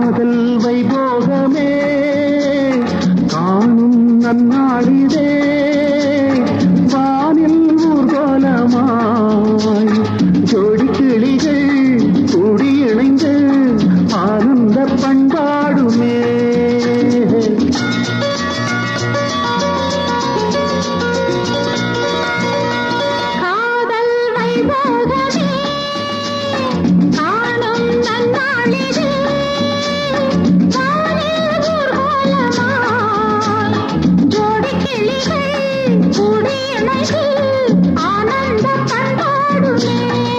காதல் வைபோகமே காணும் நன்னாளிதே வானில் ஊர்வலமாய் ஜோடி கிளிகள் கூடி இணைந்து ஆனந்த பண்பாடுமே. காதல் வைபோகமே காணும் நன்னாளிதே வானில் ஊர்வலமாய் ஜோடி கிளிகள் கூடி இணைந்து ஆனந்த பண்பாடுமே.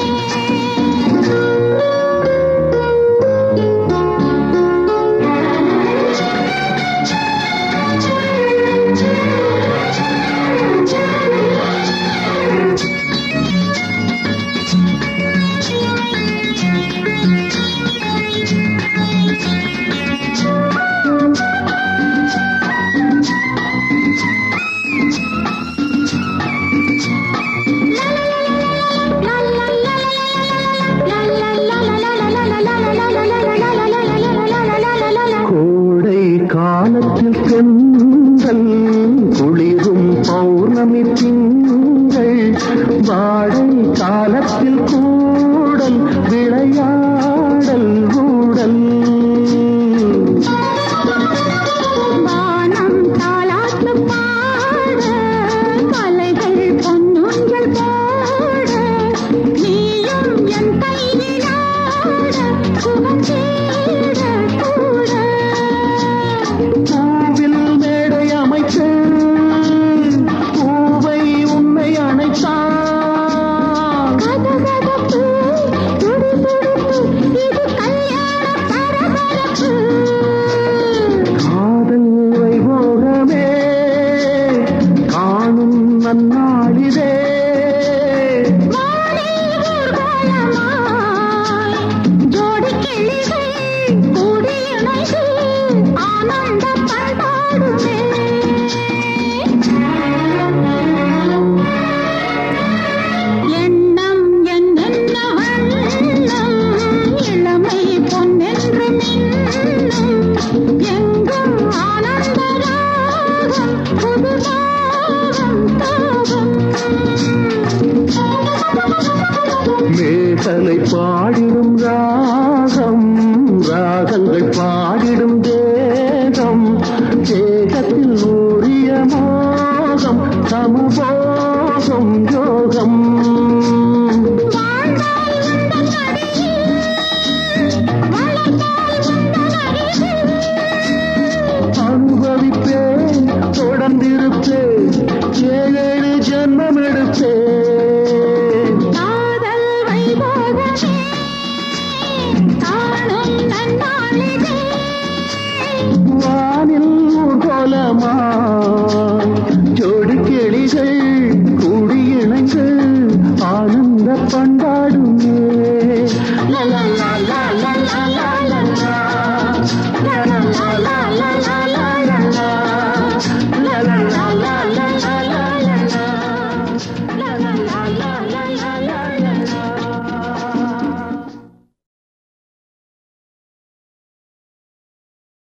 கோடை காலத்தில் சென்றல் குளிரும் பௌர்ணமி திங்கள் வாடை காலத்தில் கூடல் விளையாடல் ஊடல் வானம் தாலாட்டு பாட மலைகள் பொன்னூஞ்சல் போட நீயும் என் கையிலாட சுகம் தேட கூட பூவில் மேடை அமைத்து பூவை உன்னை அணைத்தான் கதகதப்பு துடிதுடிப்பு இது கல்யாண பரபரப்பு. காதல் வைபோகமே காணும் நன்னாளிதே வானில் ஊர்வலமாய் ஜோடி கிளிகள் கூடி இணைந்து ஆனந்த பண்பாடுமே. எண்ணம் என்னென்ன வண்ணம் இளமை பொன்னென்று மின்னும் எங்கும் ஆனந்த ராகம் புது தாகம் தாகம். மேகலை பாடிடும் ராகம் ராகங்கள்